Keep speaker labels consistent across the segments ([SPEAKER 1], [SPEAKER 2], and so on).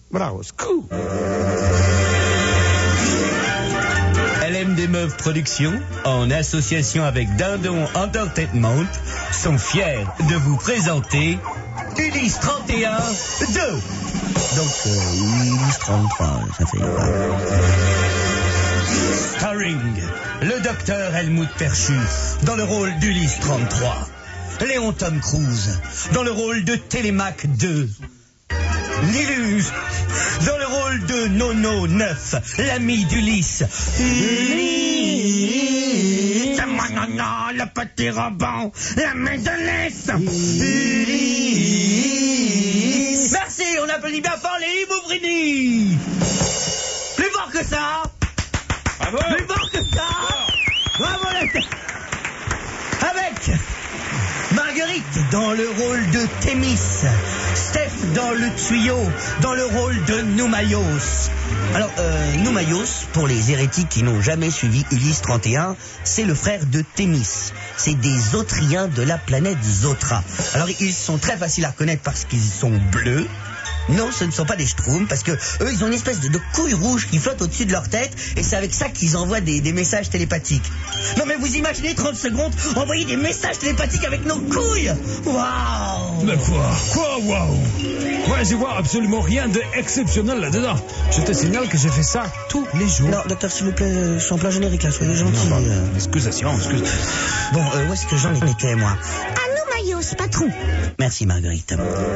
[SPEAKER 1] Bravo, scoop.
[SPEAKER 2] LMD Meuf Productions, en association avec Dindon Entertainment, sont fiers de vous présenter Ulysse 31 2.
[SPEAKER 3] Donc, Ulysse 33, ça fait...
[SPEAKER 2] Starring le docteur Helmut Perchu dans le rôle d'Ulysse 33. Léon Tom Cruise dans le rôle de Télémaque 2. Lilus dans le rôle de Nono 9, l'ami d'Ulysse. Ulysse, c'est moi Nono, le petit robot, la main de l'Est. Ulysse. Merci, on applaudit bien fort les Bouvrini. Plus fort que ça.
[SPEAKER 1] Bravo.
[SPEAKER 2] Plus fort que ça. Bravo les... Avec Marguerite dans le rôle de Thémis, Steph dans le tuyau, dans le rôle de Noumaïos. Alors, Noumaïos, pour les hérétiques qui n'ont jamais suivi Ulysse 31, c'est le frère de Thémis. C'est des Zotriens de la planète Zotra. Alors, ils sont très faciles à reconnaître parce qu'ils sont bleus. Non, ce ne sont pas des schtroumpfs, parce que eux, ils ont une espèce de couille rouge qui flotte au-dessus de leur tête, et c'est avec ça qu'ils envoient des messages télépathiques. Non mais vous imaginez 30 secondes envoyer des messages télépathiques avec nos couilles. Waouh.
[SPEAKER 1] Mais quoi, waouh. Moi, je vois absolument rien d'exceptionnel là-dedans. Je te signale que je fais ça tous les jours.
[SPEAKER 3] Non, docteur, s'il vous plaît, je suis en plein générique, là, soyez gentil.
[SPEAKER 1] Excusation.
[SPEAKER 3] Bon, où est-ce que j'en étais, moi?
[SPEAKER 4] Noumaïos, patron.
[SPEAKER 3] Merci, Marguerite.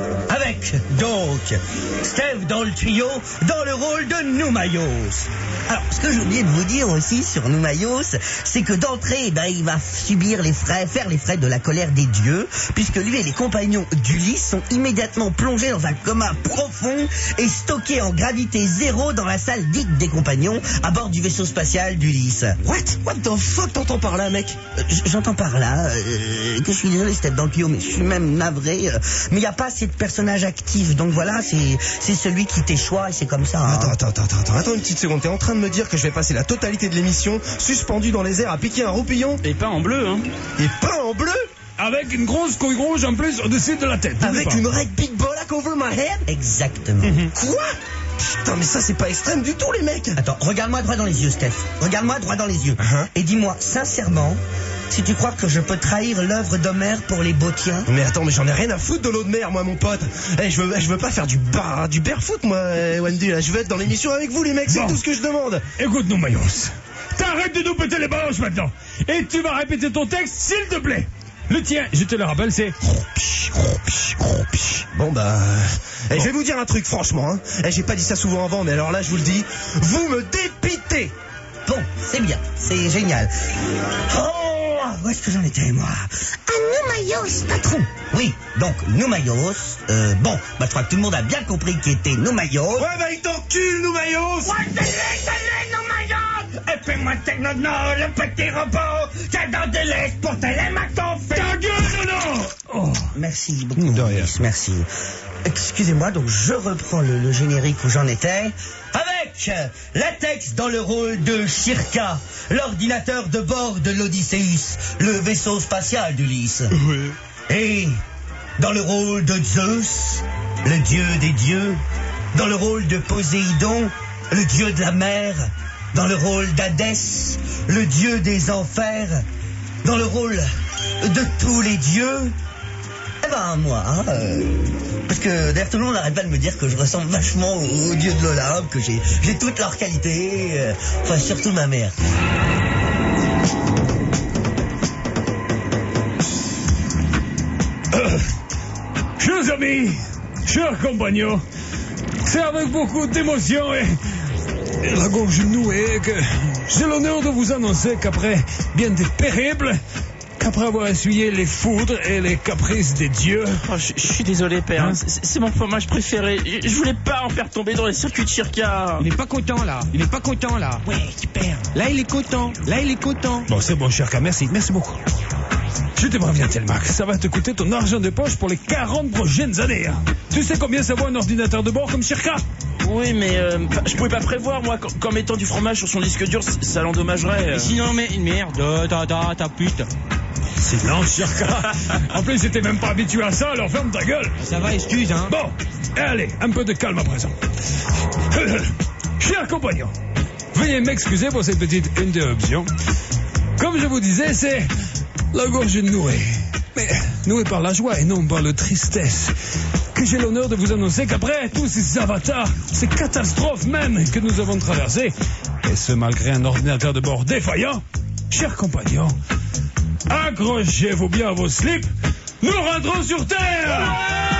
[SPEAKER 2] Avec, donc, Steph dans le tuyau, dans le rôle de Noumaïos.
[SPEAKER 3] Alors, ce que j'ai oublié de vous dire aussi sur Noumaïos, c'est que d'entrée, il va faire les frais de la colère des dieux, puisque lui et les compagnons d'Ulysse sont immédiatement plongés dans un coma profond et stockés en gravité zéro dans la salle dite des compagnons, à bord du vaisseau spatial d'Ulysse.
[SPEAKER 5] What the fuck t'entends par là, mec?
[SPEAKER 3] J'entends par là que je suis désolé, Steph, dans le tuyau, mais je suis même navré. Mais il n'y a pas assez de personnages actifs, donc voilà, c'est celui qui t'échoue et c'est comme ça. Hein.
[SPEAKER 5] Attends une petite seconde. T'es en train de me dire que je vais passer la totalité de l'émission suspendu dans les airs à piquer un roupillon?
[SPEAKER 1] Et pas en bleu, hein.
[SPEAKER 5] Et pas en bleu?
[SPEAKER 1] Avec une grosse couille rouge en plus au-dessus de la tête.
[SPEAKER 5] Avec une red big bolak over my head?
[SPEAKER 3] Exactement.
[SPEAKER 5] Quoi? Putain, mais ça c'est pas extrême du tout, les mecs.
[SPEAKER 3] Attends, regarde-moi droit dans les yeux, Steph. Regarde-moi droit dans les yeux. Et dis-moi sincèrement si tu crois que je peux trahir l'œuvre d'Homère pour les Bautiens.
[SPEAKER 5] Mais attends, mais j'en ai rien à foutre de l'eau de mer, moi, mon pote. Je veux pas faire du barefoot, moi, Wendy. Là. Je veux être dans l'émission avec vous, les mecs. C'est tout ce que je demande.
[SPEAKER 1] Écoute, Noumaïos, t'arrêtes de nous péter les balances maintenant. Et tu vas répéter ton texte, s'il te plaît. Le tien, je te le rappelle, c'est...
[SPEAKER 5] Bon, je vais vous dire un truc, franchement. Hein. J'ai pas dit ça souvent avant, mais alors là, je vous le dis. Vous me dépitez.
[SPEAKER 3] Bon, c'est bien. C'est génial. Où est-ce que j'en étais, moi?
[SPEAKER 4] Noumaïos, patron.
[SPEAKER 3] Oui, donc Noumaïos. Je crois que tout le monde a bien compris qui était Noumaïos.
[SPEAKER 5] Ouais, il t'encule, Noumaïos.
[SPEAKER 2] Ouais, c'est Noumaïos. Et puis moi, c'est Nono, le petit robot. J'adore de l'Est pour Télémaque ton fait.
[SPEAKER 1] Ta gueule, Nono.
[SPEAKER 3] Oh, merci beaucoup, Ulysse, merci. Excusez-moi, donc je reprends le générique où j'en étais. Avec Latex dans le rôle de Shirka, l'ordinateur de bord de l'Odysseus, le vaisseau spatial d'Ulysse.
[SPEAKER 5] Oui.
[SPEAKER 3] Et dans le rôle de Zeus, le dieu des dieux, dans le rôle de Poséidon, le dieu de la mer, dans le rôle d'Hadès, le dieu des enfers, dans le rôle de tous les dieux, moi, parce que d'ailleurs tout le monde n'arrête pas de me dire que je ressemble vachement aux dieux de l'Olympe, que j'ai toutes leurs qualités, enfin surtout ma mère.
[SPEAKER 1] Chers amis, chers compagnons, c'est avec beaucoup d'émotion et la gorge nouée que j'ai l'honneur de vous annoncer qu'après bien des périples, qu'après avoir essuyé les foudres et les caprices des dieux...
[SPEAKER 6] Oh, je suis désolé, père. Hein? C'est mon fromage préféré. Je voulais pas en faire tomber dans les circuits de Shirka.
[SPEAKER 7] Il est pas content, là.
[SPEAKER 6] Ouais, super.
[SPEAKER 7] Là, il est content.
[SPEAKER 1] Bon, c'est bon, Shirka, merci beaucoup. Je te préviens, Telmac, ça va te coûter ton argent de poche pour les 40 prochaines années. Hein. Tu sais combien ça vaut un ordinateur de bord comme Shirka?
[SPEAKER 6] Oui, mais je pouvais pas prévoir, moi, qu'en mettant du fromage sur son disque dur, ça l'endommagerait.
[SPEAKER 7] Sinon, mais une merde, ta pute.
[SPEAKER 1] Silence, Shirka. En plus, j'étais même pas habitué à ça, alors ferme ta gueule.
[SPEAKER 7] Ça va, excuse, hein.
[SPEAKER 1] Bon, Allez, un peu de calme à présent. Chers compagnons, veuillez m'excuser pour cette petite interruption. Comme je vous disais, c'est la gorge nouée. Mais nouée par la joie et non par la tristesse. Que j'ai l'honneur de vous annoncer qu'après tous ces avatars, ces catastrophes même que nous avons traversées, et ce malgré un ordinateur de bord défaillant, chers compagnons, accrochez-vous bien à vos slips, nous rentrons sur Terre.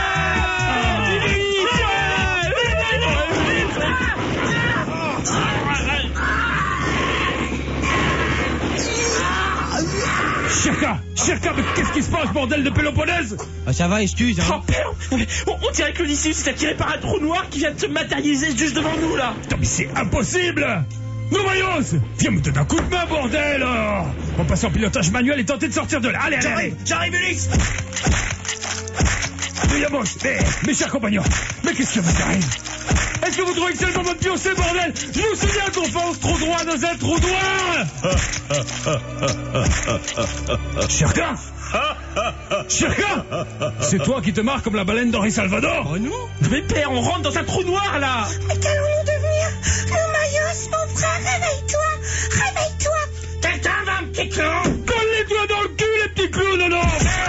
[SPEAKER 1] Chirka, mais qu'est-ce qui se passe, bordel de Péloponnèse?
[SPEAKER 7] Ah, ça va, excuse, hein.
[SPEAKER 6] Oh père, on dirait que l'Odysseus s'est attiré par un trou noir qui vient de se matérialiser juste devant nous là.
[SPEAKER 1] Putain, mais c'est impossible. Nouvayos, viens me donner un coup de main, bordel. On passe en pilotage manuel et tenter de sortir de là. Allez.
[SPEAKER 2] J'arrive, Ulysse.
[SPEAKER 1] Mes chers compagnons, mais qu'est-ce qui vous arrive? Est-ce que vous trouvez que c'est le moment de pioncer, bordel? Je vous souviens qu'on fonce trop droit dans un trou noir. Chirka, c'est toi qui te marres comme la baleine d'Henri Salvador?
[SPEAKER 6] Oh non. Mais père, on rentre dans un trou noir là.
[SPEAKER 4] Mais qu'allons-nous devenir? Mayos, mon frère, réveille-toi.
[SPEAKER 2] Quelqu'un va un petit clou.
[SPEAKER 1] Colle-les-toi dans le cul, les petits clous, non.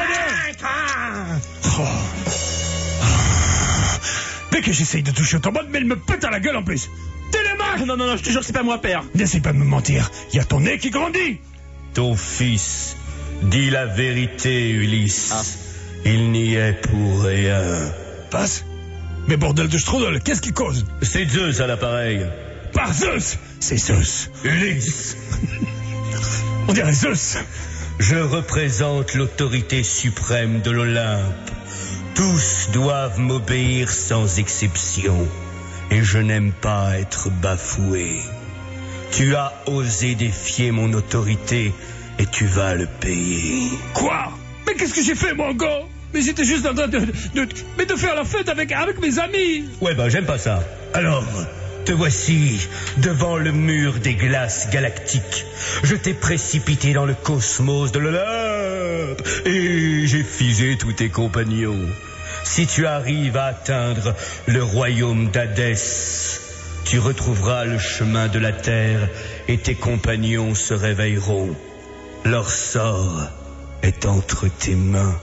[SPEAKER 1] Dès que j'essaye de toucher au tomate, mais il me pète à la gueule en plus. Télémaque!
[SPEAKER 6] Non, je te jure, c'est pas moi, père.
[SPEAKER 1] N'essaye pas de me mentir. Il y a ton nez qui grandit.
[SPEAKER 8] Ton fils dit la vérité, Ulysse. Il n'y est pour rien.
[SPEAKER 1] Passe. Mais bordel de Strudel, qu'est-ce qui cause?
[SPEAKER 8] C'est Zeus à l'appareil.
[SPEAKER 1] Par Zeus! C'est Zeus.
[SPEAKER 8] Ulysse,
[SPEAKER 1] On dirait Zeus.
[SPEAKER 8] je représente l'autorité suprême de l'Olympe. Tous doivent m'obéir sans exception. Et je n'aime pas être bafoué. Tu as osé défier mon autorité et tu vas le payer.
[SPEAKER 1] Quoi? Mais qu'est-ce que j'ai fait, mon gars? Mais j'étais juste en train de faire la fête avec mes amis.
[SPEAKER 8] Ouais, j'aime pas ça. Alors, te voici devant le mur des glaces galactiques. Je t'ai précipité dans le cosmos de l'Olympe et j'ai fusé tous tes compagnons. Si tu arrives à atteindre le royaume d'Hadès, tu retrouveras le chemin de la terre et tes compagnons se réveilleront. Leur sort est entre tes mains.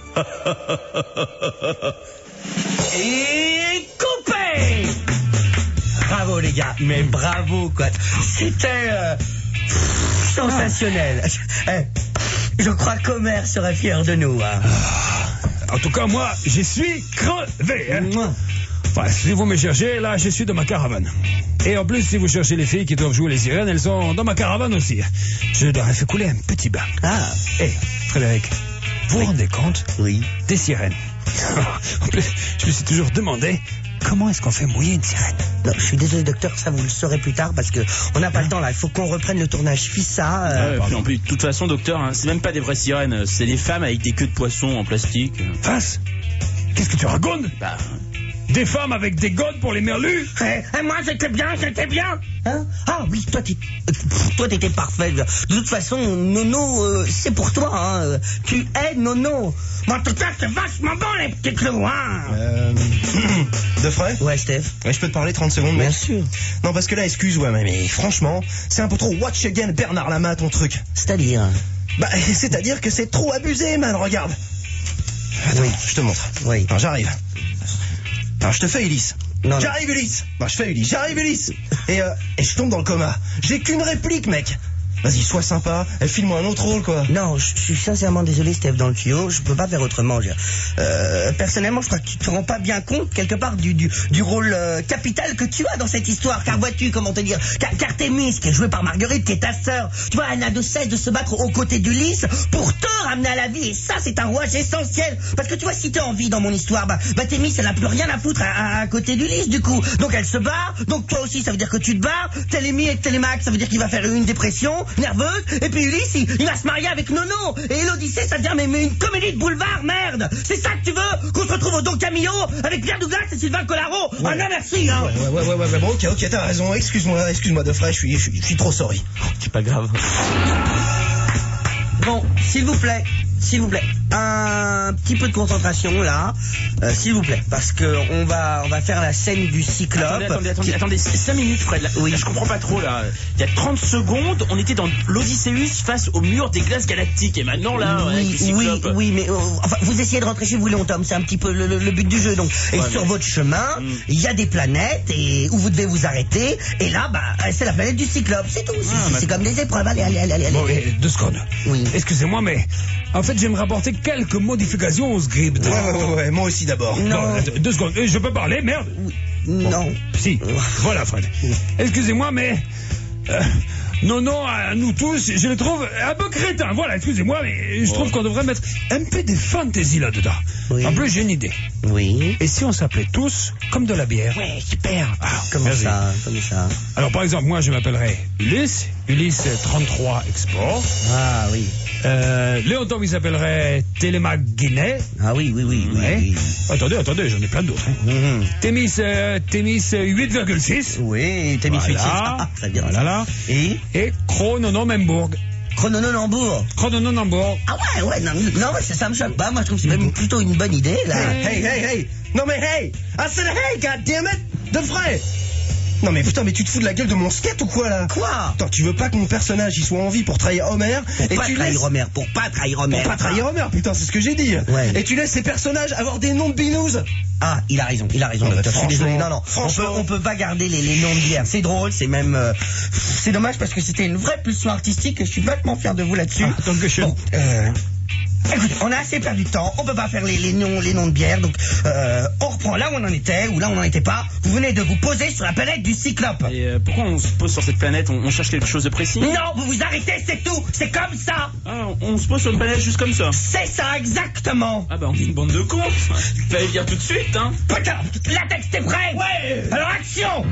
[SPEAKER 2] Et coupé. Bravo les gars, mais bravo quoi. C'était sensationnel. Je crois qu'Homer serait fier de nous. Hein.
[SPEAKER 1] En tout cas, moi, je suis crevé. Hein. Enfin, si vous me cherchez, là, je suis dans ma caravane. Et en plus, si vous cherchez les filles qui doivent jouer les sirènes, elles sont dans ma caravane aussi. Je leur ai fait couler un petit bain. Hé, Frédéric, vous vous rendez compte?
[SPEAKER 2] Oui.
[SPEAKER 1] Des sirènes. En plus, je me suis toujours demandé comment est-ce qu'on fait mouiller une sirène.
[SPEAKER 2] Non, je suis désolé docteur, ça vous le saurez plus tard parce que on n'a pas le temps là. Il faut qu'on reprenne le tournage FISA.
[SPEAKER 6] Puis en plus, de toute façon, docteur, c'est même pas des vraies sirènes, c'est des femmes avec des queues de poisson en plastique.
[SPEAKER 1] Face? Qu'est-ce que tu racontes? Des femmes avec des godes pour les merlus?
[SPEAKER 2] Moi j'étais bien. Hein? Ah oui, toi t'étais parfait. De toute façon, Nono, c'est pour toi. Hein. Tu es Nono. Mais en tout cas, c'est vachement bon les petits clous. Hein.
[SPEAKER 5] De frais?
[SPEAKER 2] Ouais, Steph.
[SPEAKER 5] Ouais, je peux te parler 30 secondes, mec?
[SPEAKER 2] Bien sûr.
[SPEAKER 5] Non, parce que là, excuse, mais franchement, c'est un peu trop watch again Bernard Lama ton truc.
[SPEAKER 2] C'est-à-dire?
[SPEAKER 5] C'est-à-dire que c'est trop abusé, man, regarde. Attends, je te montre.
[SPEAKER 2] Oui.
[SPEAKER 5] Non, j'arrive. Alors, je te fais Ulysse.
[SPEAKER 2] Non.
[SPEAKER 5] J'arrive Ulysse. Je fais Ulysse. J'arrive Ulysse. Et je tombe dans le coma. J'ai qu'une réplique, mec. Vas-y, sois sympa. File-moi un autre rôle, quoi.
[SPEAKER 2] Non, je suis sincèrement désolé, Steph, dans le tuyau. Je peux pas faire autrement. Personnellement, je crois que tu te rends pas bien compte, quelque part, du rôle capital que tu as dans cette histoire. Car vois-tu, comment te dire, Cartémis, qui est jouée par Marguerite, qui est ta sœur, tu vois, elle n'a de cesse de se battre aux côtés d'Ulysse pour te ramener à la vie. Et ça, c'est un rouage essentiel. Parce que tu vois, si t'es en vie dans mon histoire, Thémis, elle n'a plus rien à foutre à côté d'Ulysse, du coup. Donc elle se barre. Donc toi aussi, ça veut dire que tu te barres. Télémie et Télémaque, ça veut dire qu'il va faire une dépression nerveuse, et puis Ulysse il va se marier avec Nono, et l'Odyssée ça devient mais une comédie de boulevard, merde. C'est ça que tu veux, qu'on se retrouve au Don Camillo avec Pierre Douglas et Sylvain Collaro? Ah non merci hein.
[SPEAKER 5] Ouais, bon, ok, t'as raison, excuse-moi de frais, je suis trop sorry.
[SPEAKER 6] C'est pas grave.
[SPEAKER 2] Bon, s'il vous plaît, un petit peu de concentration là, s'il vous plaît, parce que on va faire la scène du Cyclope.
[SPEAKER 6] Attendez, 5 minutes, Fred. Là,
[SPEAKER 2] Oui.
[SPEAKER 6] là, je comprends pas trop là. Il y a 30 secondes, on était dans l'Odysseus face au mur des glaces galactiques, et maintenant là, avec le Cyclope.
[SPEAKER 2] Oui, mais enfin, vous essayez de rentrer chez vous, Léon Tom, c'est un petit peu le but du jeu. Donc, et
[SPEAKER 6] Ouais,
[SPEAKER 2] sur
[SPEAKER 6] mais-
[SPEAKER 2] votre chemin, il y a des planètes et où vous devez vous arrêter. Et là, c'est la planète du Cyclope, c'est tout. C'est comme des épreuves. Allez.
[SPEAKER 1] Bon, 2 secondes.
[SPEAKER 2] Oui.
[SPEAKER 1] Excusez-moi, mais en fait, j'aimerais apporter quelques modifications au script.
[SPEAKER 5] Ouais, moi aussi d'abord.
[SPEAKER 2] Non.
[SPEAKER 1] 2 secondes. Je peux parler, merde.
[SPEAKER 2] Non.
[SPEAKER 1] Si. Voilà, Fred. Excusez-moi, mais... non, à nous tous, je le trouve un peu crétin. Voilà, excusez-moi, mais je trouve qu'on devrait mettre un peu de fantaisie là-dedans.
[SPEAKER 2] Oui.
[SPEAKER 1] En plus, j'ai une idée.
[SPEAKER 2] Oui.
[SPEAKER 1] Et si on s'appelait tous comme de la bière?
[SPEAKER 2] Ouais, super.
[SPEAKER 1] Ah,
[SPEAKER 2] Comment
[SPEAKER 1] merci.
[SPEAKER 2] ça?
[SPEAKER 1] Alors, par exemple, moi, je m'appellerais Ulysse 33 Export.
[SPEAKER 2] Ah oui.
[SPEAKER 1] Léon Tom, il s'appellerait Télémac Guinée.
[SPEAKER 2] Ah oui.
[SPEAKER 1] Ouais. Attendez, j'en ai plein d'autres. Hein.
[SPEAKER 2] Mhm.
[SPEAKER 1] Témis 8,6.
[SPEAKER 2] Oui, t'as mis
[SPEAKER 1] Voilà.
[SPEAKER 2] Ah, très bien.
[SPEAKER 1] Voilà. Et Chronononhambourg.
[SPEAKER 2] Chronononhambourg.
[SPEAKER 1] Chronononhambourg.
[SPEAKER 2] Ah ouais, non, ça me choque pas. Moi, je trouve que c'est même plutôt une bonne idée, là.
[SPEAKER 5] Hey. Non mais hey. I said hey, goddammit. De vrai. Non mais putain, mais tu te fous de la gueule de mon skate ou quoi là?
[SPEAKER 2] Quoi?
[SPEAKER 5] Attends, tu veux pas que mon personnage il soit en vie pour trahir Homer
[SPEAKER 2] Pour
[SPEAKER 5] et
[SPEAKER 2] pas
[SPEAKER 5] tu
[SPEAKER 2] trahir
[SPEAKER 5] laisses...
[SPEAKER 2] Homer, pour pas trahir Homer.
[SPEAKER 5] Pour pas trahir Homer, putain, c'est ce que j'ai dit.
[SPEAKER 2] Ouais.
[SPEAKER 5] Et tu laisses ces personnages avoir des noms de binous.
[SPEAKER 2] Ah, il a raison,
[SPEAKER 5] Non,
[SPEAKER 2] docteur. Je suis
[SPEAKER 5] franchement,
[SPEAKER 2] désolé. Non.
[SPEAKER 5] franchement.
[SPEAKER 2] On peut pas garder les noms de bière. C'est drôle, c'est même, c'est dommage parce que c'était une vraie pulsion artistique et je suis vachement fier de vous là-dessus.
[SPEAKER 1] Ah, donc je...
[SPEAKER 2] Bon, écoutez, on a assez perdu de temps, on peut pas faire les noms de bière, donc on reprend là où on en était, ou là où on n'en était pas. Vous venez de vous poser sur la planète du Cyclope.
[SPEAKER 6] Et pourquoi on se pose sur cette planète? On cherche quelque chose de précis?
[SPEAKER 2] Non, vous vous arrêtez, c'est tout, c'est comme ça.
[SPEAKER 6] Ah, on se pose sur une planète juste comme ça?
[SPEAKER 2] C'est ça, exactement.
[SPEAKER 6] Ah bah on est une bande de cons. Fallait le dire tout de suite, hein.
[SPEAKER 2] Putain, la texte est prêt. Ouais. Alors action.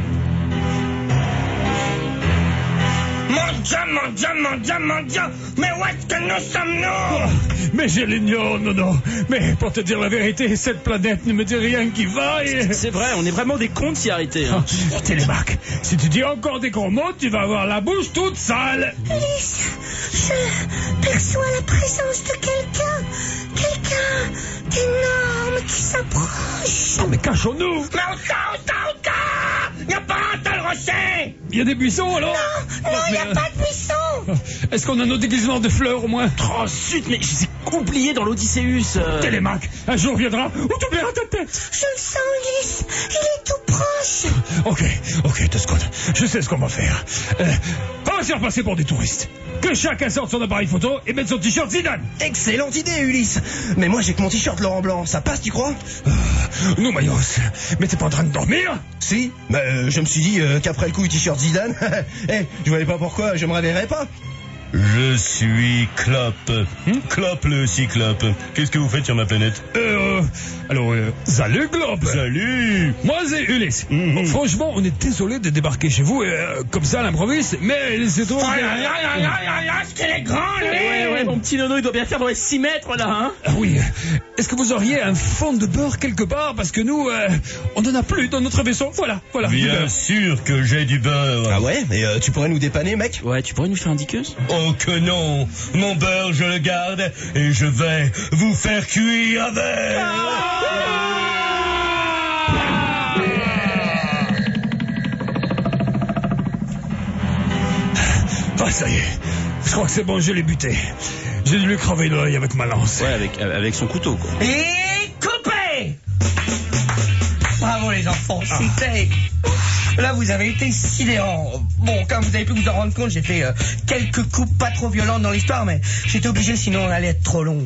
[SPEAKER 2] Mon Dieu, mais où est-ce que nous sommes-nous?
[SPEAKER 1] Mais je l'ignore, non. Mais pour te dire la vérité, cette planète ne me dit rien qui va et...
[SPEAKER 6] C'est vrai, on est vraiment des cons de s'y arrêter. Hein.
[SPEAKER 1] Télémac, si tu dis encore des gros mots, tu vas avoir la bouche toute sale.
[SPEAKER 4] Ulysse, je perçois la présence de quelqu'un d'énorme qui s'approche.
[SPEAKER 1] Oh, mais cachons-nous.
[SPEAKER 2] Mais au cas, y a pas un tel rocher.
[SPEAKER 1] Il y a des buissons, alors?
[SPEAKER 4] Non, il n'y a pas de buisson.
[SPEAKER 1] Est-ce qu'on a nos déguisements de fleurs, au moins?
[SPEAKER 6] Oh zut, mais je les ai oubliés dans l'Odysseus.
[SPEAKER 1] Télémac, un jour viendra où tu oublieras ta tête.
[SPEAKER 4] Je le sens, Ulysse. Il est tout proche.
[SPEAKER 1] Ok, 2 secondes. Je sais ce qu'on va faire. On va se faire passer pour des touristes. Que chacun sorte son appareil photo et mette son t-shirt Zidane.
[SPEAKER 5] Excellente idée, Ulysse. Mais moi j'ai que mon t-shirt Laurent Blanc, ça passe, tu crois?
[SPEAKER 1] Nous, Mayos, mais t'es pas en train de dormir?
[SPEAKER 5] Si. Je me suis dit qu'après le coup t-shirt Zidane, je voyais pas pourquoi je me réveillerais pas.
[SPEAKER 8] Je suis Klopp. Klopp le Cyclope. Qu'est-ce que vous faites sur ma planète?
[SPEAKER 1] Salut, Globe.
[SPEAKER 8] Salut.
[SPEAKER 1] Moi, c'est Ulysse. Bon, franchement, on est désolé de débarquer chez vous comme ça à l'improviste, mais c'est trop...
[SPEAKER 2] Est-ce qu'il est grand, lui?
[SPEAKER 6] Ouais, mon petit nono, il doit bien faire dans les 6 mètres, là, hein.
[SPEAKER 1] Ah oui. Est-ce que vous auriez un fond de beurre quelque part? Parce que nous, on n'en a plus dans notre vaisseau. Voilà. du
[SPEAKER 8] Bien
[SPEAKER 1] beurre.
[SPEAKER 8] sûr que j'ai du beurre.
[SPEAKER 5] Ah ouais? Mais tu pourrais nous dépanner, mec?
[SPEAKER 6] Ouais, tu pourrais nous faire un diqueuse?
[SPEAKER 8] Oh que non. Mon beurre, je le garde et je vais vous faire cuire avec.
[SPEAKER 1] Ah, ça y est. Je crois que c'est bon, je l'ai buté. J'ai dû lui crever l'œil avec ma lance.
[SPEAKER 6] Ouais, avec son couteau, quoi.
[SPEAKER 2] Et coupé. Bravo les enfants, c'était... Là, vous avez été sidérants. Bon, comme vous avez pu vous en rendre compte, j'ai fait quelques coupes pas trop violentes dans l'histoire, mais j'étais obligé, sinon on allait être trop long.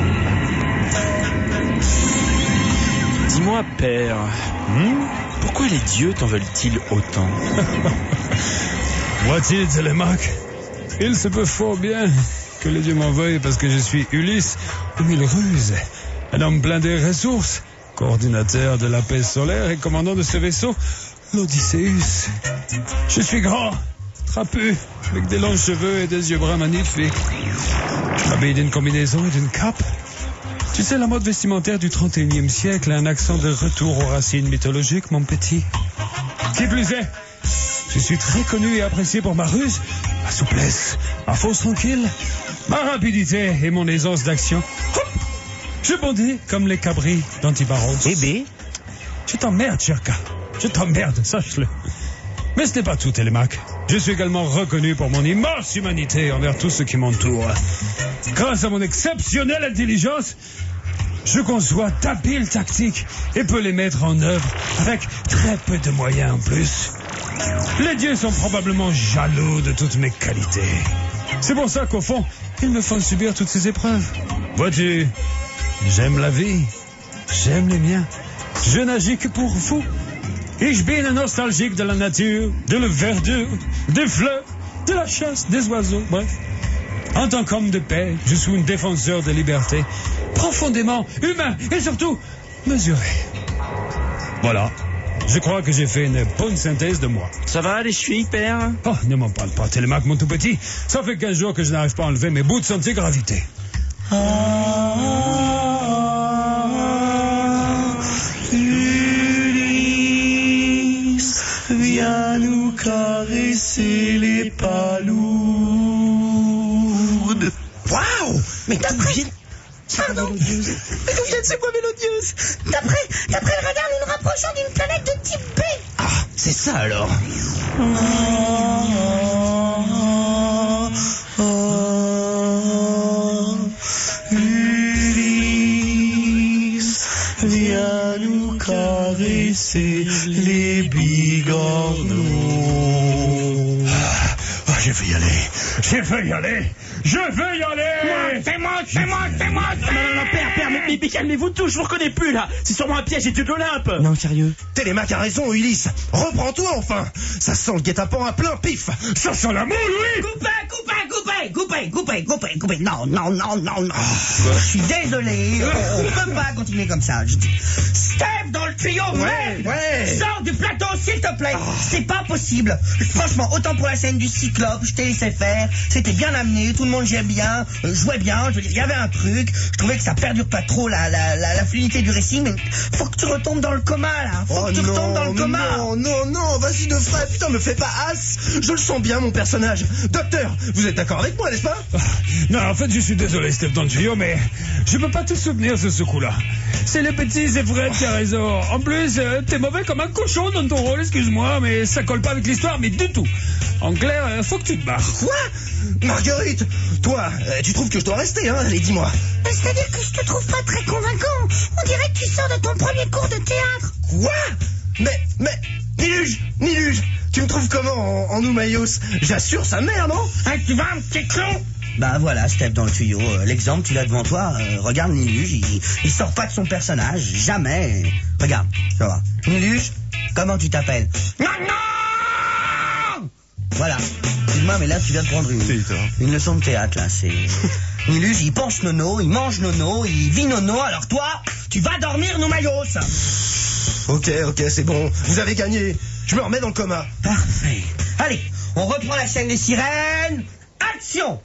[SPEAKER 6] Dis-moi, père, pourquoi les dieux t'en veulent-ils autant?
[SPEAKER 1] Vois-t-il, Télémac, il se peut fort bien que les dieux m'en veuillent parce que je suis Ulysse aux 1000 ruses, un homme plein des ressources, coordinateur de la paix solaire et commandant de ce vaisseau, l'Odysseus. Je suis grand, trapu, avec des longs cheveux et des yeux bruns magnifiques. Habillé d'une combinaison et d'une cape. Tu sais, la mode vestimentaire du 31e siècle a un accent de retour aux racines mythologiques, mon petit. Qui plus est, je suis très connu et apprécié pour ma ruse, ma souplesse, ma force tranquille, ma rapidité et mon aisance d'action. Je bondis comme les cabris d'Antibaros.
[SPEAKER 6] Eh ben,
[SPEAKER 1] Je t'emmerde, Cherka. Je t'emmerde, sache-le. Mais ce n'est pas tout, Télémaque. Je suis également reconnu pour mon immense humanité envers tout ce qui m'entoure. Grâce à mon exceptionnelle intelligence, je conçois d'habiles tactiques et peux les mettre en œuvre avec très peu de moyens en plus. Les dieux sont probablement jaloux de toutes mes qualités. C'est pour ça qu'au fond, ils me font subir toutes ces épreuves. Vois-tu, j'aime la vie, j'aime les miens. Je n'agis que pour vous. Ich bin nostalgique de la nature, de la verdure, des fleurs, de la chasse, des oiseaux, bref. En tant qu'homme de paix, je suis un défenseur de liberté, profondément humain et surtout mesuré. Voilà. Je crois que j'ai fait une bonne synthèse de moi.
[SPEAKER 6] ça va les chevilles, père?
[SPEAKER 1] Oh, ne m'en parle pas, Télémaque, mon tout petit. Ça fait 15 jours que je n'arrive pas à enlever mes bouts de antigravité.
[SPEAKER 2] Ulysse, viens nous caresser les palourdes. Waouh! Mais d'où viennent...
[SPEAKER 4] Pardon.
[SPEAKER 2] Mais d'où viennent ces voix mélodieuses?
[SPEAKER 4] D'après le radar, nous nous rapprochons d'une planète de type B.
[SPEAKER 2] Ah, c'est ça alors. Ulysse, viens nous caresser les bigorneaux.
[SPEAKER 1] Je vais y aller. Je vais y aller. Je vais y aller.
[SPEAKER 6] C'est moi. Non, père, mais calmez-vous tous, je vous reconnais plus, là. C'est sûrement un piège et dieu de l'Olympe.
[SPEAKER 2] Non, sérieux.
[SPEAKER 5] Télémaque a raison, Ulysse. Reprends-toi enfin. Ça sent le guet-apens à plein pif.
[SPEAKER 1] Ça sent la moule, oui.
[SPEAKER 2] Coupez. Non. Je suis désolé. On peut pas continuer comme ça. Steph dans le tuyau,
[SPEAKER 5] Ouais.
[SPEAKER 2] Sors du plateau, s'il te plaît. C'est pas possible. Franchement, autant pour la scène du Cyclope, je t'ai laissé faire. C'était bien amené, tout le monde jouait bien, jouait bien. Je veux dire, il y avait un truc. Je trouvais que ça perdure pas trop la fluidité du récit, mais faut que tu retombes dans le coma, là. Faut que tu retombes dans le coma.
[SPEAKER 5] Non, vas-y de frais, putain, me fais pas as. Je le sens bien, mon personnage. Docteur, vous êtes d'accord avec moi, n'est-ce pas?
[SPEAKER 1] Non, en fait, je suis désolé, Steph dans le tuyau, mais je peux pas te soutenir sur ce coup-là. C'est le petit Zéphred qui a raison. En plus, t'es mauvais comme un cochon dans ton rôle, excuse-moi, mais ça colle pas avec l'histoire, mais du tout. En clair, faut que tu te barres.
[SPEAKER 5] Quoi? Marguerite, toi, tu trouves que je dois rester, hein? Allez, dis-moi.
[SPEAKER 4] C'est-à-dire que je te trouve pas très convaincant. On dirait que tu sors de ton premier cours de théâtre.
[SPEAKER 5] Quoi? Mais, Niluge, tu me trouves comment en Oumaïos? J'assure sa mère, non?
[SPEAKER 2] Tu vas, un petit clon? Bah voilà, Steph dans le tuyau. L'exemple, tu l'as devant toi. Regarde Niluge, il sort pas de son personnage. Jamais. Regarde, tu vas voir. Niluge, comment tu t'appelles? Non. Voilà. Excuse-moi, mais là, tu viens de prendre une leçon de théâtre, là. C'est... Niluge, il pense nono, il mange nono, il vit nono. Alors toi, tu vas dormir, Noumaïos.
[SPEAKER 5] Ok, c'est bon. Vous avez gagné. Je me remets dans le coma.
[SPEAKER 2] Parfait. Allez, on reprend la scène des sirènes. Action!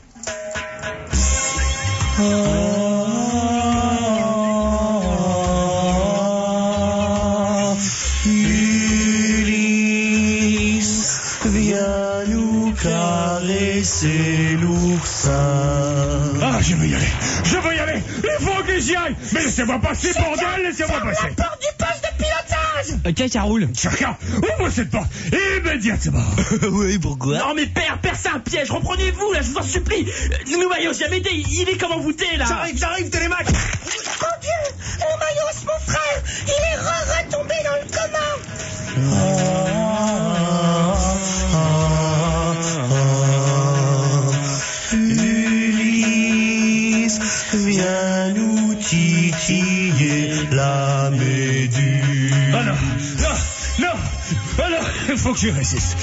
[SPEAKER 2] Ulysse, viens nous caresser l'oursin.
[SPEAKER 1] Ah, je veux y aller. Il faut que j'y aille. Mais laissez-moi passer, bordel, laissez-moi passer.
[SPEAKER 4] La porte du poste de pilotage.
[SPEAKER 7] Tiens, ça roule.
[SPEAKER 1] Cherka, ouvre cette porte immédiatement.
[SPEAKER 2] Oui, pourquoi?
[SPEAKER 6] Non, mais père, c'est un piège. Reprenez-vous, là, je vous en supplie. Noumaïos, j'ai aidé, il est comme envoûté, là.
[SPEAKER 5] J'arrive, Télémaque.
[SPEAKER 4] Oh Dieu, Noumaïos, mon frère, il est retombé dans le coma.
[SPEAKER 2] Ulysse, viens nous titiller la méduse.
[SPEAKER 1] Ah non. Alors, il faut que je résiste.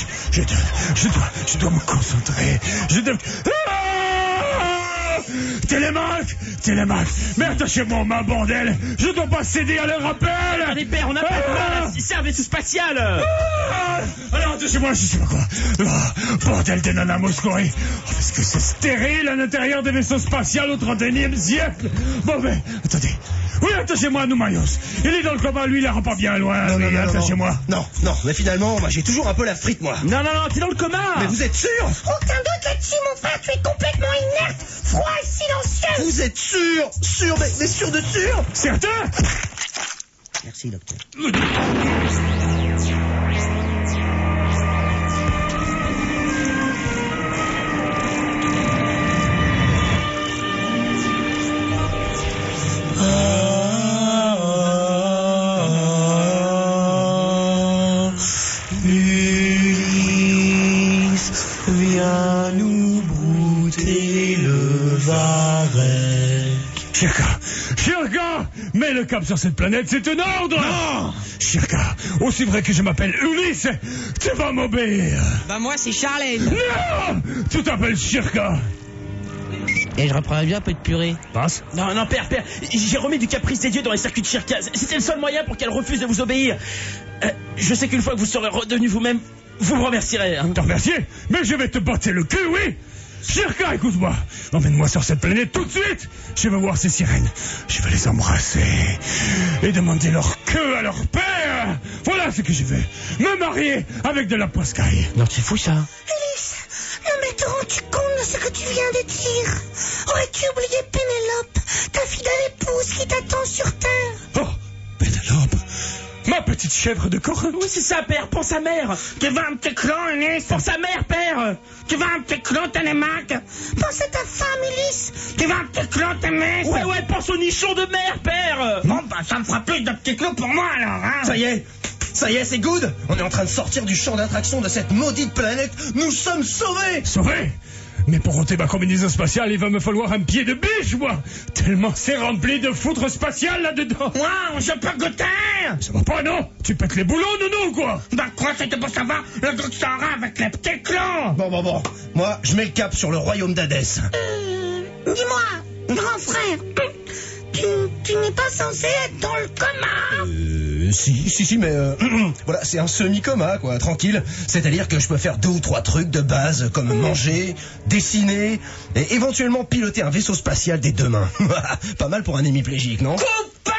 [SPEAKER 1] Je dois me concentrer. Télémaque, mais attachez-moi aux mains, bordel. Je dois pas céder à leur appel.
[SPEAKER 6] Allez, père, on n'a pas de mal. C'est un vaisseau spatial.
[SPEAKER 1] Alors, attachez-moi, je sais pas quoi. Bordel de nana Moscori. Parce que c'est stérile à l'intérieur des vaisseaux spatials au 31e siècle. Bon, mais, attendez. Oui, attachez-moi à Noumayos. Il est dans le coma, lui, il ira pas bien loin.
[SPEAKER 5] Non,
[SPEAKER 1] Oui,
[SPEAKER 5] non, non,
[SPEAKER 1] attachez-moi.
[SPEAKER 5] Non, mais finalement, moi, j'ai toujours un peu la frite, moi.
[SPEAKER 6] Non, t'es dans le coma.
[SPEAKER 5] Mais vous êtes sûr?
[SPEAKER 4] Aucun doute là-dessus, mon frère, tu es complètement inerte, froid et silencieux.
[SPEAKER 5] Vous êtes sûr, mais sûr de sûr?
[SPEAKER 1] Certain?
[SPEAKER 2] Merci, docteur.
[SPEAKER 3] Ulysse, viens nous brouter le varech.
[SPEAKER 1] Shirka, mets le cap sur cette planète, c'est un ordre. Non. Shirka, aussi vrai que je m'appelle Ulysse, tu vas m'obéir.
[SPEAKER 7] Bah moi c'est Charlène.
[SPEAKER 1] Non, tu t'appelles Shirka.
[SPEAKER 7] Et je reprends bien un peu de purée.
[SPEAKER 1] Passe.
[SPEAKER 6] Non, père, j'ai remis du caprice des dieux dans les circuits de Shirka. C'était le seul moyen pour qu'elle refuse de vous obéir. Je sais qu'une fois que vous serez redevenu vous-même, vous me remercierez. Hein.
[SPEAKER 1] Te remercier? Mais je vais te botter le cul, oui. Shirka, écoute-moi. Emmène-moi sur cette planète tout de suite. Je veux voir ces sirènes. Je veux les embrasser et demander leur queue à leur père. Voilà ce que je veux. Me marier avec de la poiscaille.
[SPEAKER 7] Non, c'est fou ça.
[SPEAKER 4] Ulysse, non mais te rends-tu compte de ce que tu viens de dire? Aurais-tu oublié Pénélope, ta fidèle épouse qui t'attend sur Terre?
[SPEAKER 1] Oh, Pénélope, ma petite chèvre de Corinthe.
[SPEAKER 6] Oui, c'est ça, père, pense sa mère.
[SPEAKER 2] Tu vas me te cloner,
[SPEAKER 6] Pense sa mère, père.
[SPEAKER 2] tu vas me te cloner, Mac.
[SPEAKER 4] Pense à ta femme, Ulysse.
[SPEAKER 2] Tu vas me te cloner, mec.
[SPEAKER 6] Ouais, pense au nichon de mer, père.
[SPEAKER 2] Bon, bah, ça me fera plus de petits clous pour moi, alors, hein.
[SPEAKER 5] Ça y est, c'est good. On est en train de sortir du champ d'attraction de cette maudite planète. Nous sommes sauvés.
[SPEAKER 1] Sauvé? Mais pour ôter ma combinaison spatiale, il va me falloir un pied de biche, moi. Tellement c'est rempli de foutre spatial là-dedans.
[SPEAKER 2] Wow, je peux goûter.
[SPEAKER 1] Ça va pas, non? Tu pètes les boulons, non, quoi?
[SPEAKER 2] Bah, quoi, c'était pour savoir le goût que ça aura avec les petits clous.
[SPEAKER 5] Bon. Moi, je mets le cap sur le royaume d'Hadès.
[SPEAKER 4] Dis-moi, grand frère, tu n'es pas censé être dans le coma.
[SPEAKER 5] Si, mais voilà, c'est un semi-coma, quoi, tranquille. C'est-à-dire que je peux faire 2 ou 3 trucs de base, comme manger, dessiner, et éventuellement piloter un vaisseau spatial des 2 mains. Pas mal pour un hémiplégique, non?
[SPEAKER 2] Coupez,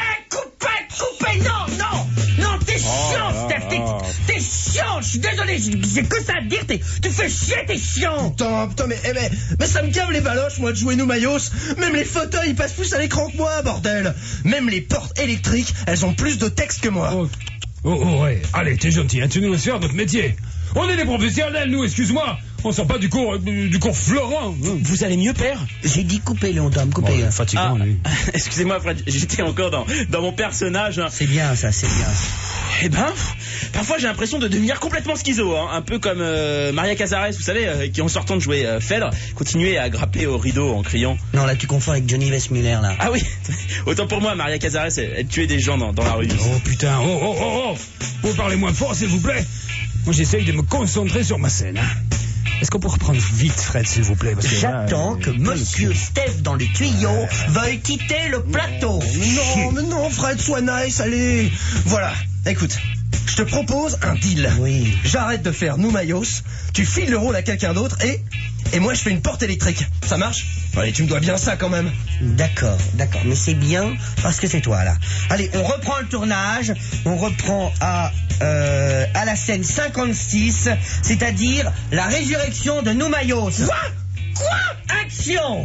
[SPEAKER 2] non, t'es chiant, Steph, t'es chiant, je suis désolé, j'ai que ça à te dire, tu fais chier, t'es chiant.
[SPEAKER 5] Putain, mais ça me cave les baloches, moi, de jouer Noumayos. Même les fauteuils, ils passent plus à l'écran que moi, bordel. Même les portes électriques, elles ont plus de texte que moi.
[SPEAKER 1] Ouais. Allez, t'es gentil, hein, tu nous laisses faire notre métier. On est des professionnels, nous, excuse-moi. On sort pas du cours Florent.
[SPEAKER 6] Vous allez mieux, père?
[SPEAKER 2] J'ai dit coupez-le, dame, coupez-le.
[SPEAKER 1] Fatigant, lui.
[SPEAKER 6] Excusez-moi, Fred, j'étais encore dans mon personnage. Hein.
[SPEAKER 2] C'est bien, ça, c'est bien.
[SPEAKER 6] Eh ben, parfois j'ai l'impression de devenir complètement schizo, hein, un peu comme Maria Cazares, vous savez, qui en sortant de jouer Phèdre, continuait à grapper au rideau en criant.
[SPEAKER 2] Non, là tu confonds avec Johnny Westmuller, là.
[SPEAKER 6] Ah oui, autant pour moi, Maria Cazares, elle tuait des gens dans la rue.
[SPEAKER 1] Oh putain, oh. Vous parlez moins fort, s'il vous plaît. Moi j'essaye de me concentrer sur ma scène, hein. Est-ce qu'on peut reprendre vite, Fred, s'il vous plaît, parce que
[SPEAKER 2] j'attends que Monsieur Steph dans les tuyaux veuille quitter le plateau.
[SPEAKER 5] Non, Fred, sois nice, allez. Voilà, écoute, je te propose un deal.
[SPEAKER 2] Oui.
[SPEAKER 5] J'arrête de faire Noumayos, tu files le rôle à quelqu'un d'autre et moi je fais une porte électrique. Ça marche? Allez, tu me dois bien ça quand même.
[SPEAKER 2] D'accord, mais c'est bien parce que c'est toi là. Allez, on reprend le tournage, on reprend à la scène 56, c'est-à-dire la résurrection de Noumayos. Quoi? Action!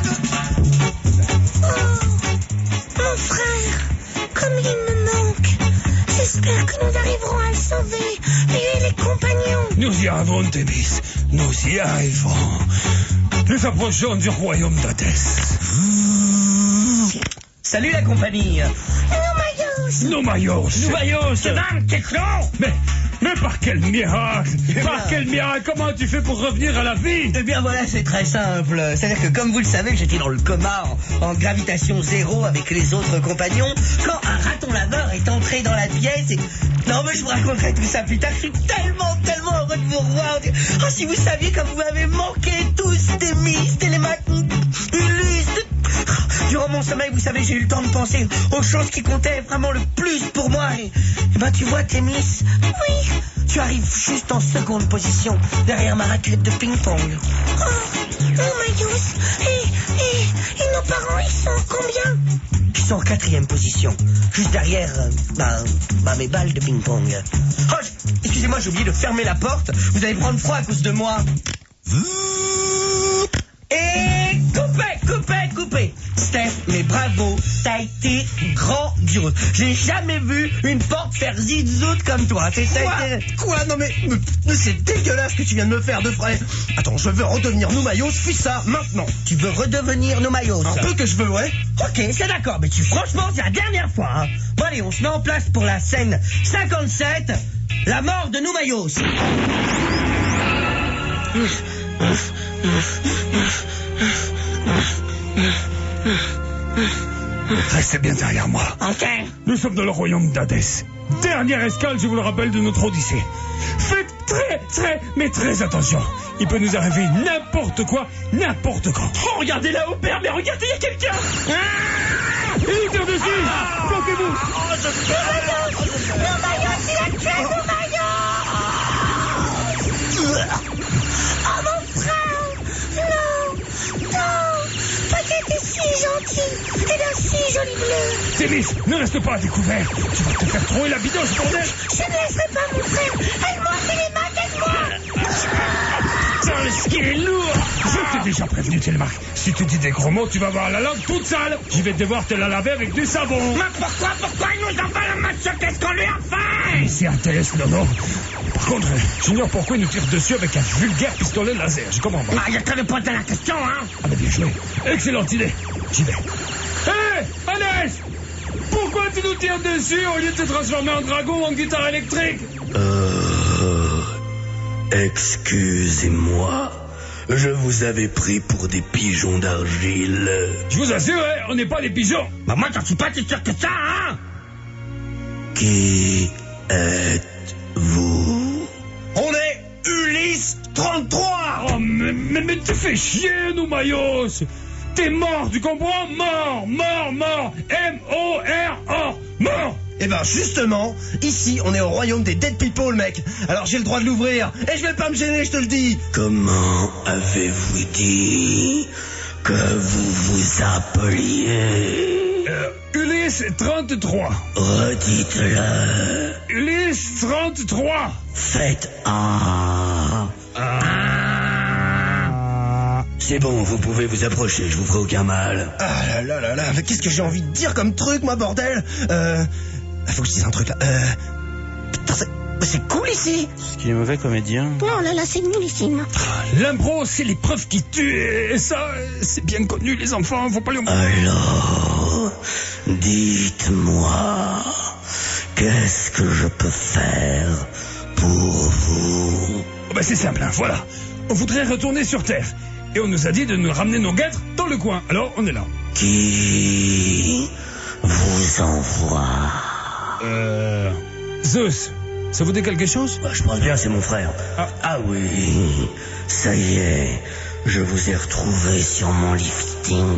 [SPEAKER 4] Mon frère, comme il me manque, j'espère que nous arriverons à le sauver, lui et les compagnons.
[SPEAKER 1] Nous y arriverons, Thémis. Nous y arriverons. Nous approchons du royaume d'Hadès.
[SPEAKER 2] Salut la compagnie.
[SPEAKER 1] Noumayos.
[SPEAKER 2] T'es clon.
[SPEAKER 1] Mais par quel miracle? Comment tu fais pour revenir à la vie?
[SPEAKER 2] Eh bien voilà, c'est très simple. C'est-à-dire que comme vous le savez, j'étais dans le coma en gravitation zéro avec les autres compagnons quand un raton laveur est entré dans la pièce et... Non mais je vous raconterai tout ça plus tard. Je suis tellement heureux de vous revoir. Oh, si vous saviez comme vous m'avez manqué tous, Thémis, Télémaque, Ulysse. Durant mon sommeil, vous savez, j'ai eu le temps de penser aux choses qui comptaient vraiment le plus pour moi. Et ben tu vois, Thémis, oui, tu arrives juste en seconde position derrière ma raquette de ping-pong.
[SPEAKER 4] Oh, Noumayos, et Et nos parents, ils sont combien?
[SPEAKER 2] Ils sont en 4e position, juste derrière mes balles de ping-pong. Oh, excusez-moi, j'ai oublié de fermer la porte. Vous allez prendre froid à cause de moi. Et coupez. Steph, mais bravo, t'as été grandiose. J'ai jamais vu une porte faire zit-zout comme toi.
[SPEAKER 5] Quoi? Non mais c'est dégueulasse ce que tu viens de me faire, de frère. Attends, je veux redevenir Noumaillos, fuis ça, maintenant.
[SPEAKER 2] Tu veux redevenir Noumaillos?
[SPEAKER 5] Un peu que je veux, ouais.
[SPEAKER 2] Ok, c'est d'accord, mais franchement, c'est la dernière fois. Hein. Bon allez, on se met en place pour la scène 57, la mort de Noumaillos.
[SPEAKER 1] Restez bien derrière moi.
[SPEAKER 4] Ok.
[SPEAKER 1] Nous sommes dans le royaume d'Hadès. Dernière escale, je vous le rappelle, de notre Odyssée. Faites très attention. Il peut nous arriver n'importe quoi, n'importe quand.
[SPEAKER 6] Oh, regardez là-haut, père, mais regardez, il y a quelqu'un.
[SPEAKER 1] Il nous tire dessus. Bloquez-vous.
[SPEAKER 4] Noumaillos, il a tué Noumaillos. Oh mon frère. Non. Toi qui étais si gentil et d'un si joli bleu.
[SPEAKER 1] Témis, ne reste pas à découvert. Tu vas te faire trouver la bidoche, bordel.
[SPEAKER 4] Je ne laisserai pas mon frère. Aide-moi, Télémaque, aide-moi.
[SPEAKER 1] Ce qui est lourd. Je t'ai déjà prévenu, Télémaque. Si tu dis des gros mots, tu vas avoir la langue toute sale. Je vais devoir te la laver avec du savon.
[SPEAKER 4] Mais pourquoi il nous envoie le match? Qu'est-ce qu'on lui a fait?
[SPEAKER 1] C'est un test, non. Par contre, j'ignore pourquoi il nous tire dessus avec un vulgaire pistolet laser. Je comprends pas.
[SPEAKER 4] Il y a que le point de la question, hein.
[SPEAKER 1] Ah mais bien joué. Excellente idée. J'y vais. Hé, Hannes! Pourquoi tu nous tires dessus au lieu de te transformer en dragon ou en guitare électrique?
[SPEAKER 8] Excusez-moi, je vous avais pris pour des pigeons d'argile.
[SPEAKER 1] Je vous assure, on n'est pas des pigeons.
[SPEAKER 4] Bah moi, j'en suis pas si sûr que ça, hein.
[SPEAKER 8] Qui êtes-vous?
[SPEAKER 5] On est Ulysse 33.
[SPEAKER 1] Oh, mais tu fais chier, Noumaillos. T'es mort, tu comprends? Mort. M-O-R-O. Mort.
[SPEAKER 5] Eh ben justement, ici on est au royaume des dead people, mec. Alors j'ai le droit de l'ouvrir. Et je vais pas me gêner, je te le dis.
[SPEAKER 8] Comment avez-vous dit que vous vous appeliez?
[SPEAKER 1] Ulysse 33.
[SPEAKER 8] Redites-le.
[SPEAKER 1] Ulysse 33.
[SPEAKER 8] Faites un. C'est bon, vous pouvez vous approcher, je vous ferai aucun mal.
[SPEAKER 5] Ah là, mais qu'est-ce que j'ai envie de dire comme truc, moi, bordel? Faut que je dise un truc là. Putain, c'est cool ici.
[SPEAKER 6] Ce qui est mauvais comédien.
[SPEAKER 4] Oh là là, c'est nullissime.
[SPEAKER 1] L'impro, c'est l'épreuve qui tue. Et ça, c'est bien connu, les enfants. Faut pas les...
[SPEAKER 8] Alors, dites-moi, qu'est-ce que je peux faire pour vous?
[SPEAKER 1] Oh ben c'est simple, hein, voilà. On voudrait retourner sur Terre. Et on nous a dit de nous ramener nos guêtres dans le coin. Alors, on est là.
[SPEAKER 8] Qui vous envoie?
[SPEAKER 1] Zeus, ça vous dit quelque chose?
[SPEAKER 8] Bah, je pense bien, c'est mon frère. Ah oui, ça y est, je vous ai retrouvé sur mon listing.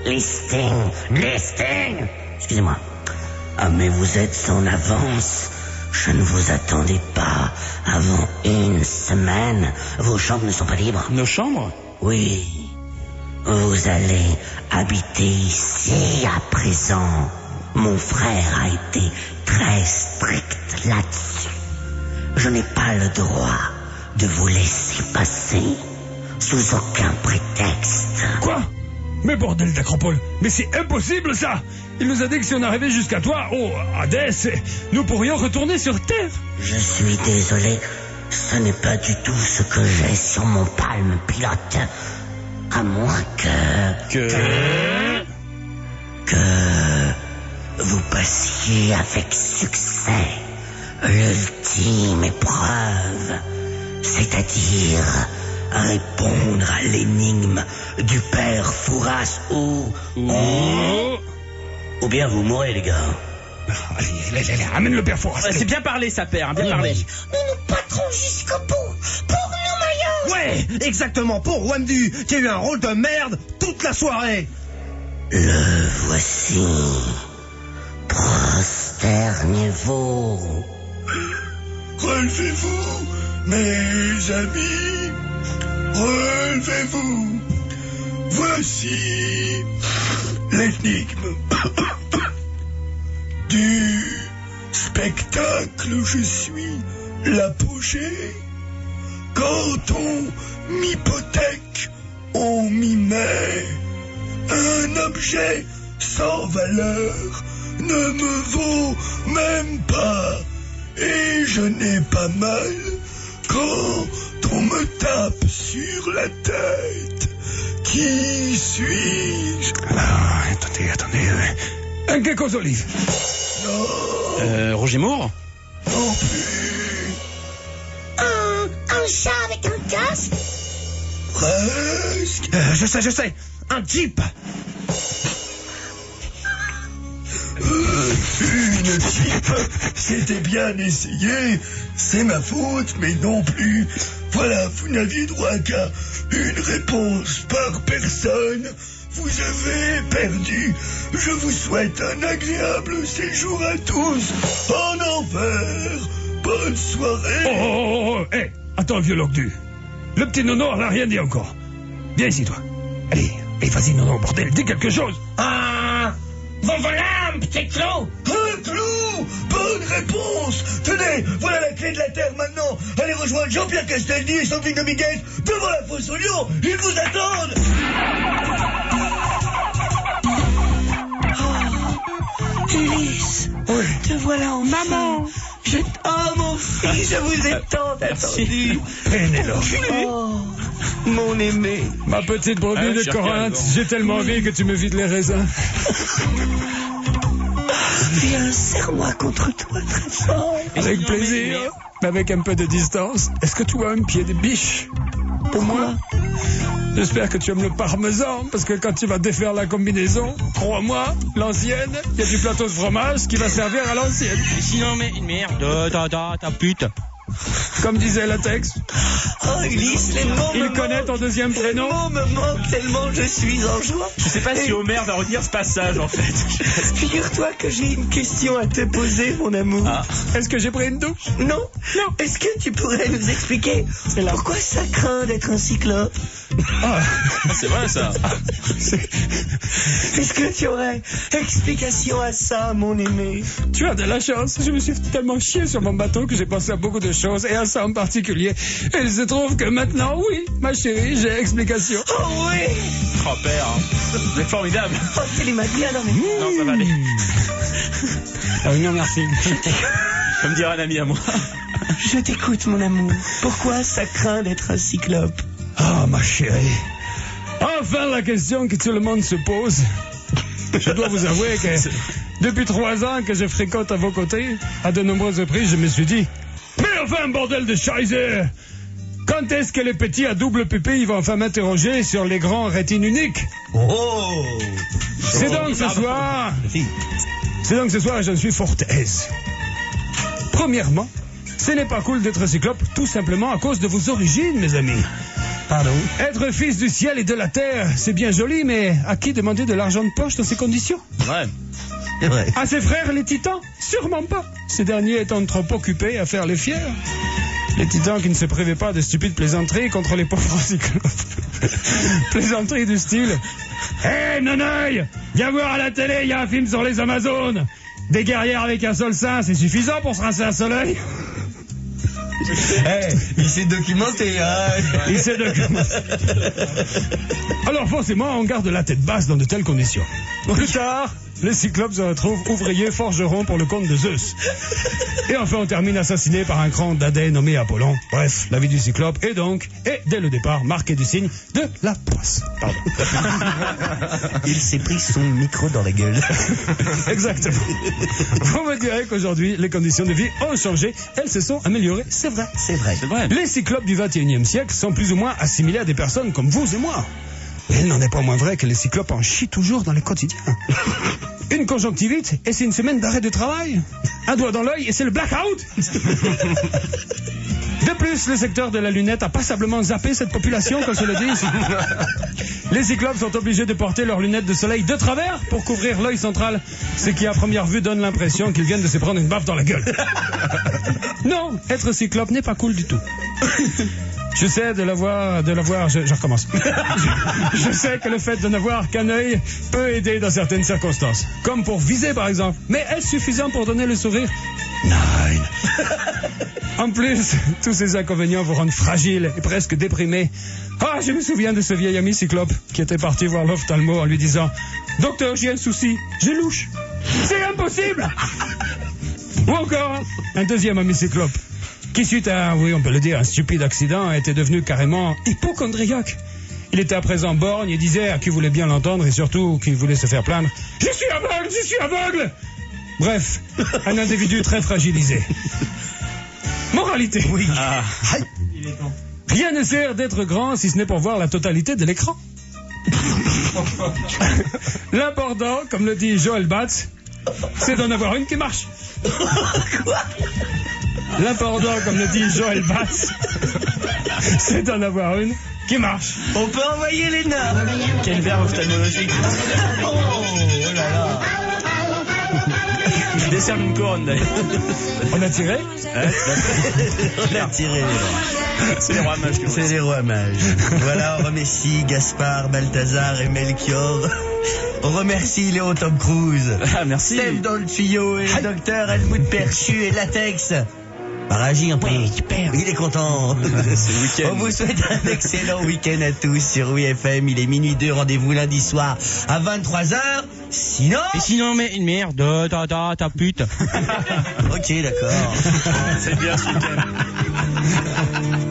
[SPEAKER 8] Excusez-moi. Ah, mais vous êtes en avance. Je ne vous attendais pas avant une semaine. Vos chambres ne sont pas libres.
[SPEAKER 6] Nos chambres?
[SPEAKER 8] Oui. Vous allez habiter ici à présent. Mon frère a été très strict là-dessus. Je n'ai pas le droit de vous laisser passer sous aucun prétexte.
[SPEAKER 1] Quoi? Mais bordel d'Acropole, mais c'est impossible ça! Il nous a dit que si on arrivait jusqu'à toi, oh, Hadès, nous pourrions retourner sur Terre.
[SPEAKER 8] Je suis désolé, ce n'est pas du tout ce que j'ai sur mon palme pilote. À moins que vous passiez avec succès l'ultime épreuve, c'est-à-dire répondre à l'énigme du père Fouras ou bien vous mourrez, les gars.
[SPEAKER 1] Allez, amène le père Fouras.
[SPEAKER 6] C'est bien parlé, ça, père, bien parlé.
[SPEAKER 4] Nous nous battrons jusqu'au bout pour Noumaillos.
[SPEAKER 5] Ouais, exactement, pour Wamdu, qui a eu un rôle de merde toute la soirée.
[SPEAKER 8] Le voici. Prosternez-vous. Relevez-vous, mes amis. Relevez-vous.
[SPEAKER 9] Voici l'énigme du spectacle. Je suis l'apogée. Quand on m'hypothèque, on m'y met. Un objet sans valeur ne me vaut même pas. Et je n'ai pas mal quand on me tape sur la tête. Qui suis-je?
[SPEAKER 1] Alors, attendez. Un gecko aux olives.
[SPEAKER 9] Non,
[SPEAKER 6] Roger Moore?
[SPEAKER 9] non plus.
[SPEAKER 4] Un chat avec un casque?
[SPEAKER 9] Presque.
[SPEAKER 5] Je sais. Un Jeep.
[SPEAKER 9] Une type, c'était bien essayé, c'est ma faute, mais non plus. Voilà, vous n'aviez droit qu'à une réponse par personne. Vous avez perdu. Je vous souhaite un agréable séjour à tous en enfer. Bonne soirée.
[SPEAKER 1] Oh, hé, attends, vieux logdu. Le petit nono n'a rien dit encore. Viens ici, toi. Allez, vas-y, nono, bordel, dis quelque chose.
[SPEAKER 2] Ah, vos volants, petit clou.
[SPEAKER 9] Un clou. Bonne réponse. Tenez, voilà la clé de la Terre maintenant. Allez rejoindre Jean-Pierre Castaldi et Sandrine Dominguez devant la fosse aux lions. Ils vous attendent.
[SPEAKER 2] Ulysse, te voilà en maman. Oh mon fils, je vous ai tant attendu.
[SPEAKER 1] Pénélope.
[SPEAKER 2] Oh, mon aimé.
[SPEAKER 1] Ma petite brebis de
[SPEAKER 6] cher
[SPEAKER 1] Corinthe,
[SPEAKER 6] Calgon.
[SPEAKER 1] j'ai tellement ri que tu me vides les raisins.
[SPEAKER 2] Viens, serre-moi contre toi très fort.
[SPEAKER 1] Avec plaisir, mais avec un peu de distance. Est-ce que tu as un pied de biche pour moi? J'espère que tu aimes le parmesan, parce que quand tu vas défaire la combinaison, crois-moi, l'ancienne, il y a du plateau de fromage qui va servir à l'ancienne.
[SPEAKER 6] Sinon, mais une merde. Ta pute.
[SPEAKER 1] Comme disait la texte,
[SPEAKER 2] Oh Ulysse, les mots
[SPEAKER 1] il
[SPEAKER 2] me
[SPEAKER 1] connaît ton
[SPEAKER 2] manquent.
[SPEAKER 1] deuxième
[SPEAKER 2] Les
[SPEAKER 1] prénom.
[SPEAKER 2] mots me manquent tellement, je suis en joie.
[SPEAKER 6] Je sais pas si Homer va retenir ce passage, en fait.
[SPEAKER 2] Figure-toi que j'ai une question à te poser, mon amour.
[SPEAKER 6] Ah.
[SPEAKER 1] Est-ce que j'ai pris une douche?
[SPEAKER 2] Non. Est-ce que tu pourrais nous expliquer pourquoi ça craint d'être un cyclope?
[SPEAKER 1] Ah,
[SPEAKER 6] C'est vrai, ça.
[SPEAKER 2] Est-ce que tu aurais explication à ça, mon aimé?
[SPEAKER 1] tu as de la chance. Je me suis tellement chié sur mon bateau que j'ai pensé à beaucoup de choses, et à ça en particulier. Et il se trouve que maintenant, oui, ma chérie, j'ai explication.
[SPEAKER 2] Oh oui.
[SPEAKER 6] Oh, père. Vous êtes formidable.
[SPEAKER 2] Oh, tu les m'as bien dans mes mains.
[SPEAKER 6] Non, ça va aller.
[SPEAKER 1] Ah, non, merci.
[SPEAKER 6] Comme dirait un ami à moi.
[SPEAKER 2] Je t'écoute, mon amour. Pourquoi ça craint d'être un cyclope?
[SPEAKER 1] Ah, ma chérie. Enfin, la question que tout le monde se pose. Je dois vous avouer que depuis 3 ans que je fréquente à vos côtés, à de nombreuses reprises, je me suis dit, mais enfin, bordel de Scheiße! Quand est-ce que les petits à double pupille vont enfin m'interroger sur les grands rétines uniques?
[SPEAKER 5] Oh.
[SPEAKER 1] C'est donc ce soir, j'en suis fort aise. Premièrement, ce n'est pas cool d'être cyclope tout simplement à cause de vos origines, mes amis.
[SPEAKER 5] Pardon.
[SPEAKER 1] Être fils du ciel et de la terre, c'est bien joli, mais à qui demander de l'argent de poche dans ces conditions?
[SPEAKER 6] Ouais.
[SPEAKER 5] C'est vrai.
[SPEAKER 1] À ses frères les titans? Sûrement pas. Ces derniers étant trop occupés à faire les fiers. Les titans qui ne se privaient pas de stupides plaisanteries contre les pauvres cyclopes. Plaisanteries du style: Hé, Nonoï, viens voir à la télé, il y a un film sur les Amazones. Des guerrières avec un seul sein, c'est suffisant pour se rincer un soleil.
[SPEAKER 5] Il s'est documenté, hein.
[SPEAKER 1] Il sait de comment. Alors forcément, on garde la tête basse dans de telles conditions. Plus tard, les cyclopes se retrouvent ouvriers forgerons pour le compte de Zeus. Et enfin, on termine assassiné par un cran d'Adès nommé Apollon. Bref, la vie du cyclope est donc, et dès le départ, marquée du signe de la poisse. Pardon.
[SPEAKER 5] Il s'est pris son micro dans la gueule.
[SPEAKER 1] Exactement. Vous me direz qu'aujourd'hui, les conditions de vie ont changé. Elles se sont améliorées, c'est vrai.
[SPEAKER 5] C'est vrai.
[SPEAKER 6] C'est vrai.
[SPEAKER 1] Les cyclopes du XXIe siècle sont plus ou moins assimilés à des personnes comme vous et moi. Mais il n'en est pas moins vrai que les cyclopes en chient toujours dans les quotidiens. Une conjonctivite et c'est une semaine d'arrêt de travail. Un doigt dans l'œil et c'est le blackout. De plus, le secteur de la lunette a passablement zappé cette population, qu'on se le dise. Les cyclopes sont obligés de porter leurs lunettes de soleil de travers pour couvrir l'œil central, ce qui à première vue donne l'impression qu'ils viennent de se prendre une baffe dans la gueule. Non, être cyclope n'est pas cool du tout. Je sais je recommence. Je sais que le fait de n'avoir qu'un œil peut aider dans certaines circonstances. Comme pour viser, par exemple. Mais est-ce suffisant pour donner le sourire? Nein. En plus, tous ces inconvénients vous rendent fragile et presque déprimé. Ah, je me souviens de ce vieil ami cyclope qui était parti voir l'ophtalmo en lui disant « Docteur, j'ai un souci, j'ai louche. C'est impossible !» Ou encore, un deuxième ami cyclope qui, suite à, oui, on peut le dire, un stupide accident, était devenu carrément hypochondriaque. Il était à présent borgne et disait à qui voulait bien l'entendre et surtout qui voulait se faire plaindre « Je suis aveugle !» Bref, un individu très fragilisé. Moralité. Oui. Ah. Rien ne sert d'être grand si ce n'est pour voir la totalité de l'écran. L'important, comme le dit Joël Batz, c'est d'en avoir une qui marche.
[SPEAKER 2] Quoi?
[SPEAKER 1] L'important, comme le dit Joël Batz, c'est d'en avoir une qui marche.
[SPEAKER 2] On peut envoyer les nains.
[SPEAKER 6] Quel verbe ophtalmologique.
[SPEAKER 2] Oh là là.
[SPEAKER 6] Je décerne une couronne d'ailleurs.
[SPEAKER 1] On a tiré?
[SPEAKER 2] On a tiré.
[SPEAKER 6] C'est les rois mages.
[SPEAKER 2] C'est les rois mages. Voilà, on remercie Gaspard, Balthazar et Melchior. On remercie Léon Tom Cruise.
[SPEAKER 6] Ah, merci.
[SPEAKER 2] Steph dans le tuyau et le docteur Helmut Perchu et Latex. Paragi, super. Il est content.
[SPEAKER 6] C'est le week-end.
[SPEAKER 2] On vous souhaite un excellent week-end à tous sur WFM. Il est minuit 2, rendez-vous lundi soir à 23h. Sinon...
[SPEAKER 7] Et sinon, mais merde, ta pute.
[SPEAKER 2] Ok, d'accord.
[SPEAKER 6] C'est bien ce week-end.